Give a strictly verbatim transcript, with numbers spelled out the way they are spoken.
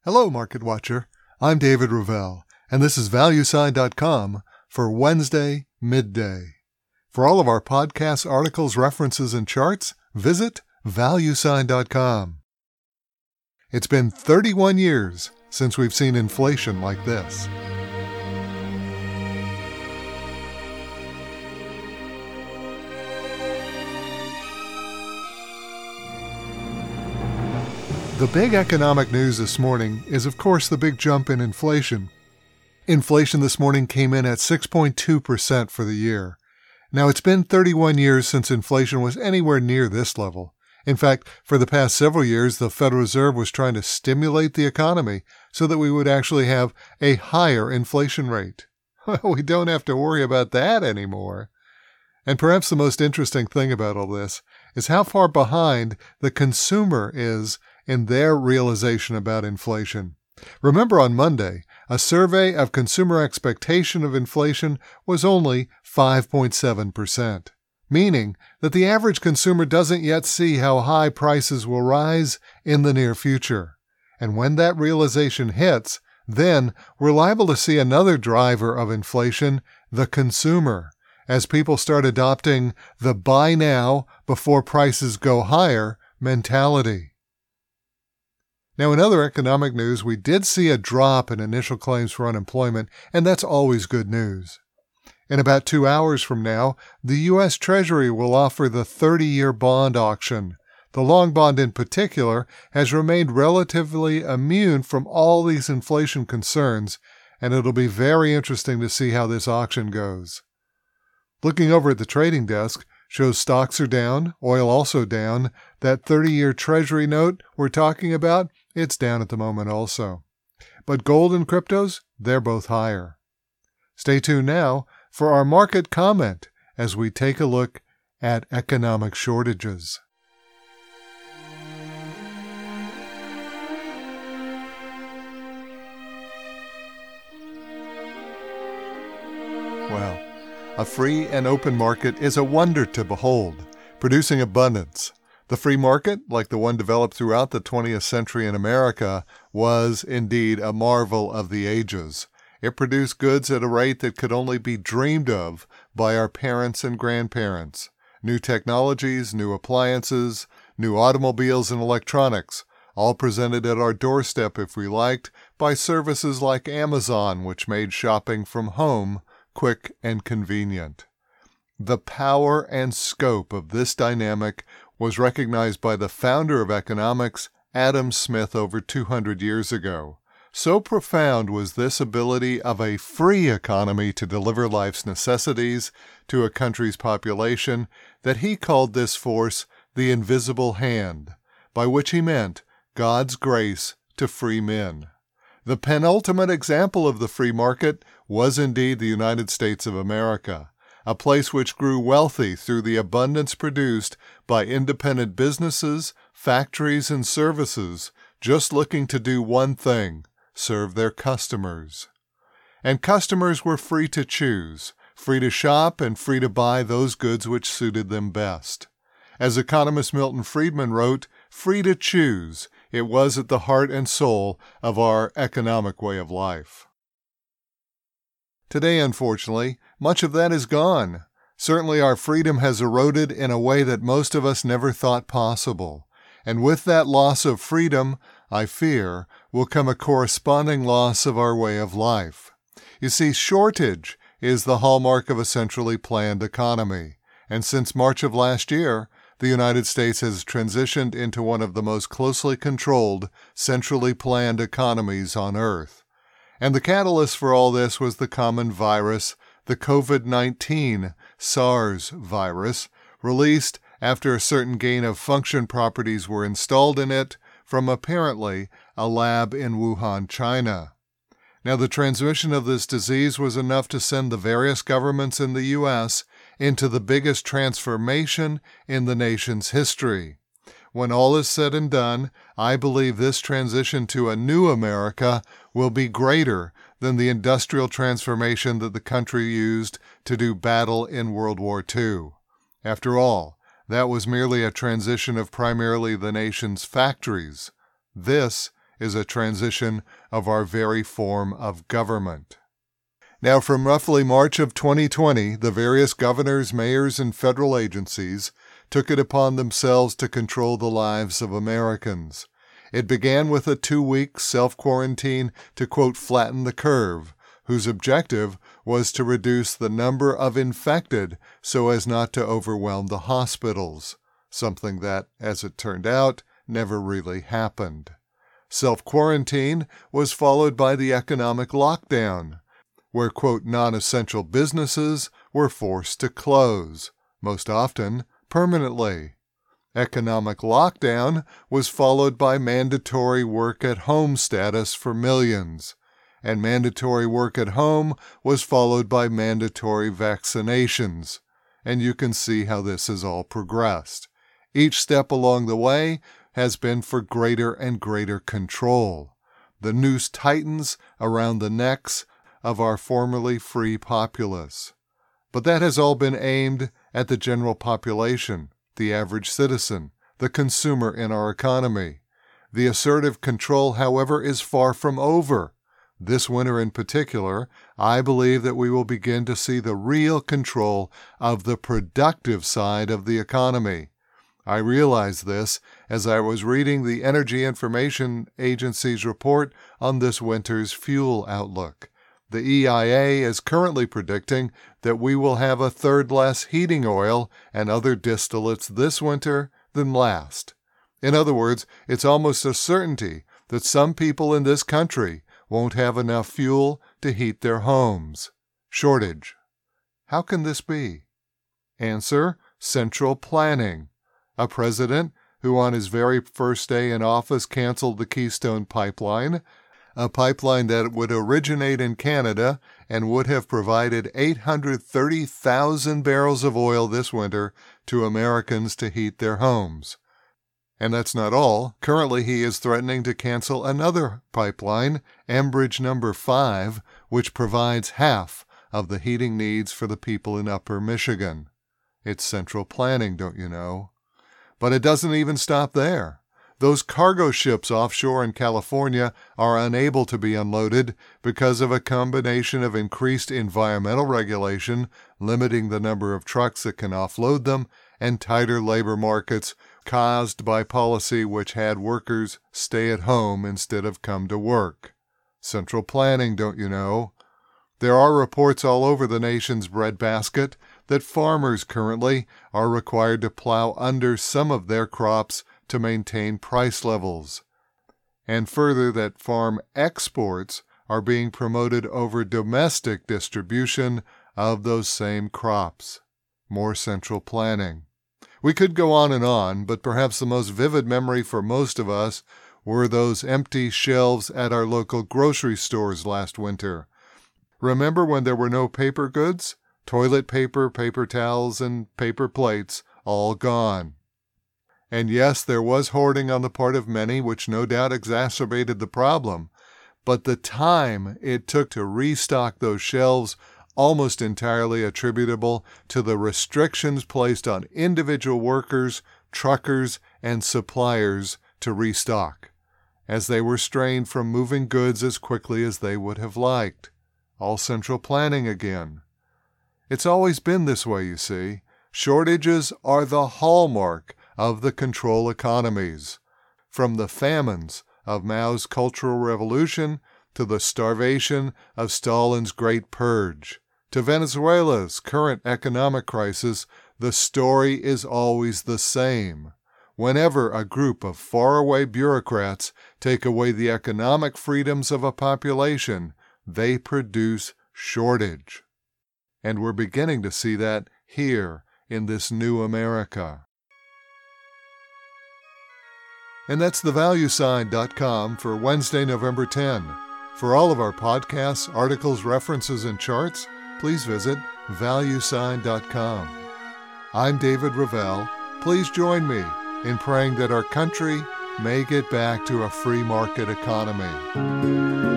Hello, Market Watcher. I'm David Ravel, and this is Value Sign dot com for Wednesday midday. For all of our podcasts, articles, references, and charts, visit Value Sign dot com. It's been thirty-one years since we've seen inflation like this. The big economic news this morning is, of course, the big jump in inflation. Inflation this morning came in at six point two percent for the year. Now, it's been thirty-one years since inflation was anywhere near this level. In fact, for the past several years, the Federal Reserve was trying to stimulate the economy so that we would actually have a higher inflation rate. Well, we don't have to worry about that anymore. And perhaps the most interesting thing about all this is how far behind the consumer is in their realization about inflation. Remember, on Monday, a survey of consumer expectation of inflation was only five point seven percent, meaning that the average consumer doesn't yet see how high prices will rise in the near future. And when that realization hits, then we're liable to see another driver of inflation, the consumer, as people start adopting the buy now before prices go higher mentality. Now, in other economic news, we did see a drop in initial claims for unemployment, and that's always good news. In about two hours from now, the U S Treasury will offer the thirty-year bond auction. The long bond in particular has remained relatively immune from all these inflation concerns, and it'll be very interesting to see how this auction goes. Looking over at the trading desk shows stocks are down, oil also down. That thirty-year Treasury note we're talking about, it's down at the moment also. But gold and cryptos, they're both higher. Stay tuned now for our market comment as we take a look at economic shortages. Well, a free and open market is a wonder to behold, producing abundance. The free market, like the one developed throughout the twentieth century in America, was indeed a marvel of the ages. It produced goods at a rate that could only be dreamed of by our parents and grandparents. New technologies, new appliances, new automobiles and electronics, all presented at our doorstep if we liked, by services like Amazon, which made shopping from home quick and convenient. The power and scope of this dynamic was recognized by the founder of economics, Adam Smith, over two hundred years ago. So profound was this ability of a free economy to deliver life's necessities to a country's population that he called this force the invisible hand, by which he meant God's grace to free men. The penultimate example of the free market was indeed the United States of America, a place which grew wealthy through the abundance produced by independent businesses, factories, and services, just looking to do one thing: serve their customers. And customers were free to choose, free to shop, and free to buy those goods which suited them best. As economist Milton Friedman wrote, free to choose, it was at the heart and soul of our economic way of life. Today, unfortunately, much of that is gone. Certainly our freedom has eroded in a way that most of us never thought possible. And with that loss of freedom, I fear, will come a corresponding loss of our way of life. You see, shortage is the hallmark of a centrally planned economy. And since March of last year, the United States has transitioned into one of the most closely controlled, centrally planned economies on Earth. And the catalyst for all this was the common virus, the COVID nineteen SARS virus, released after a certain gain-of-function properties were installed in it from apparently a lab in Wuhan, China. Now, the transmission of this disease was enough to send the various governments in the U S into the biggest transformation in the nation's history. When all is said and done, I believe this transition to a new America will be greater than the industrial transformation that the country used to do battle in World War Two. After all, that was merely a transition of primarily the nation's factories. This is a transition of our very form of government. Now, from roughly March of twenty twenty, the various governors, mayors, and federal agencies took it upon themselves to control the lives of Americans. It began with a two-week self-quarantine to, quote, flatten the curve, whose objective was to reduce the number of infected so as not to overwhelm the hospitals, something that, as it turned out, never really happened. Self-quarantine was followed by the economic lockdown, where, quote, non-essential businesses were forced to close, most often permanently. Economic lockdown was followed by mandatory work-at-home status for millions, and mandatory work at home was followed by mandatory vaccinations, and you can see how this has all progressed. Each step along the way has been for greater and greater control. The noose tightens around the necks of our formerly free populace. But that has all been aimed at the general population, the average citizen, the consumer in our economy. The assertive control, however, is far from over. This winter in particular, I believe that we will begin to see the real control of the productive side of the economy. I realized this as I was reading the Energy Information Agency's report on this winter's fuel outlook. The E I A is currently predicting that we will have a third less heating oil and other distillates this winter than last. In other words, it's almost a certainty that some people in this country won't have enough fuel to heat their homes. Shortage. How can this be? Answer: central planning. A president who on his very first day in office canceled the Keystone Pipeline, a pipeline that would originate in Canada and would have provided eight hundred thirty thousand barrels of oil this winter to Americans to heat their homes. And that's not all. Currently, he is threatening to cancel another pipeline, Enbridge number five, which provides half of the heating needs for the people in Upper Michigan. It's central planning, don't you know? But it doesn't even stop there. Those cargo ships offshore in California are unable to be unloaded because of a combination of increased environmental regulation, limiting the number of trucks that can offload them, and tighter labor markets caused by policy which had workers stay at home instead of come to work. Central planning, don't you know? There are reports all over the nation's breadbasket that farmers currently are required to plow under some of their crops to maintain price levels, and further that farm exports are being promoted over domestic distribution of those same crops. More central planning. We could go on and on, but perhaps the most vivid memory for most of us were those empty shelves at our local grocery stores last winter. Remember when there were no paper goods? Toilet paper, paper towels, and paper plates, all gone. And yes, there was hoarding on the part of many, which no doubt exacerbated the problem, but the time it took to restock those shelves almost entirely attributable to the restrictions placed on individual workers, truckers, and suppliers to restock, as they were strained from moving goods as quickly as they would have liked. All central planning again. It's always been this way, you see. Shortages are the hallmark of the control economies. From the famines of Mao's Cultural Revolution to the starvation of Stalin's Great Purge, to Venezuela's current economic crisis, the story is always the same. Whenever a group of faraway bureaucrats take away the economic freedoms of a population, they produce shortage. And we're beginning to see that here in this new America. And that's the value sign dot com for Wednesday, November tenth. For all of our podcasts, articles, references, and charts, please visit value sign dot com. I'm David Ravel. Please join me in praying that our country may get back to a free market economy.